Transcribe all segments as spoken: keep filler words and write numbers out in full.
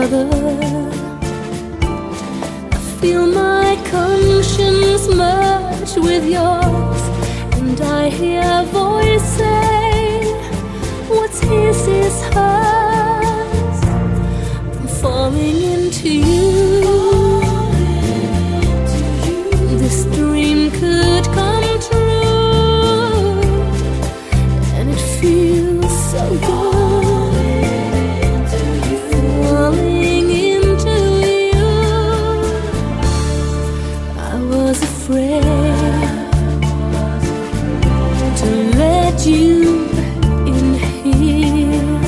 other. I feel my conscience merge with yours, and I hear a voice say, what's his is hers. I'm falling into you. This dream could come true, and it feels so good. Falling into you. I was afraid to let you in here.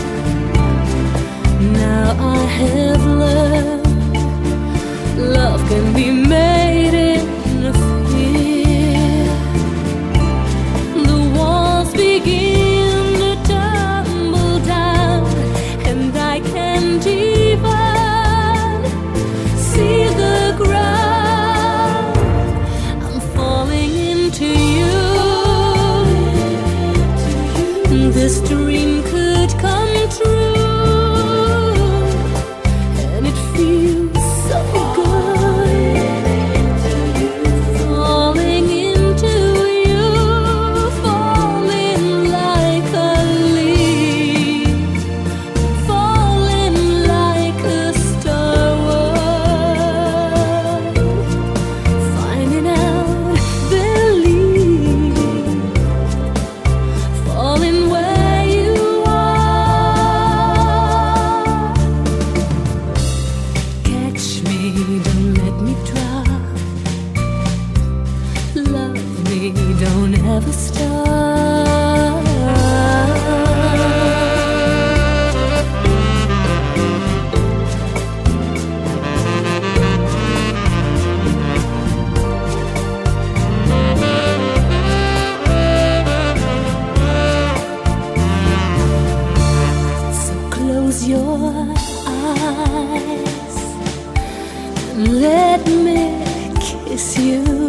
Now I have learned love can be made in fear. The walls begin to tumble down, and I can't even see the ground. I'm falling into you. This dream could come true, and it feels so good. Falling into you, falling like a leaf, falling like a star world, finding out, believe, falling where you are. Catch me, don't let me drop. Love me, don't ever stop. So close your eyes and let me kiss you.